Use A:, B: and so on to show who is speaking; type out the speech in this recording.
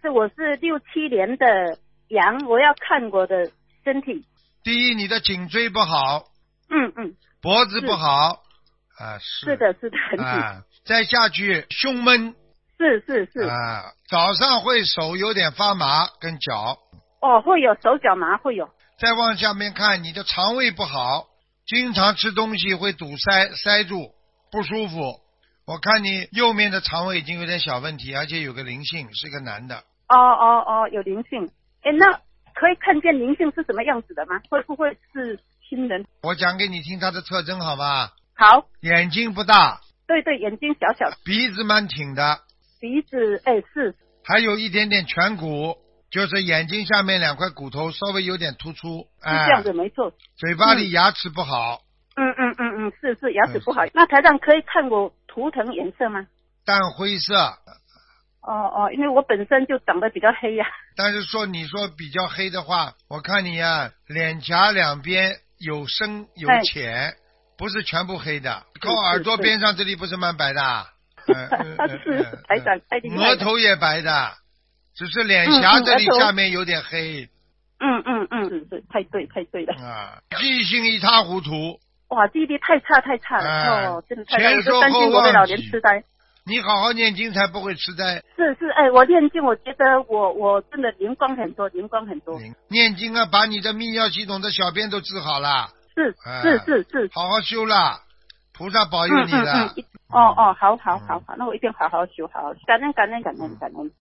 A: 是我是67年的羊，我要看我的身体。
B: 第一，你的颈椎不好，脖子不好，
A: 是的，很紧，
B: 再下去胸闷，
A: 是，
B: 早上会手有点发麻，跟脚。
A: 会有手脚麻，会有。
B: 再往下面看，你的肠胃不好，经常吃东西会堵塞住，不舒服。我看你右面的肠胃已经有点小问题，而且有个灵性，是个男的。
A: 有灵性。那可以看见灵性是什么样子的吗？会不会是亲人？
B: 我讲给你听他的特征好吗？
A: 好。
B: 眼睛不大。
A: 对，眼睛小小的。
B: 鼻子蛮挺的。
A: 鼻子是。
B: 还有一点点颧骨，就是眼睛下面2块骨头稍微有点突出。
A: 是这样子，没错。
B: 嘴巴里牙齿不好。
A: 是牙齿不好。那台长可以看我图腾颜色吗？
B: 淡灰色。
A: 因为我本身就长得比较黑呀。
B: 但是你说比较黑的话，我看你脸颊两边有深有浅，不是全部黑的。靠耳朵边上这里不是蛮白的？
A: 是台长太厉害了。
B: 额头也白的，只是脸颊这里下面有点黑。
A: 是太对了。
B: 记性一塌糊涂。
A: 哇，记忆力太差了。真的太差了，我就担心我会老年痴呆。
B: 你好好念经才不会痴呆。
A: 是，我念经，我觉得我真的灵光很多。
B: 念经把你的泌尿系统的小便都治好了。
A: 是，
B: 好好修了，菩萨保佑你的。
A: 好，那我一定好好修，感恩。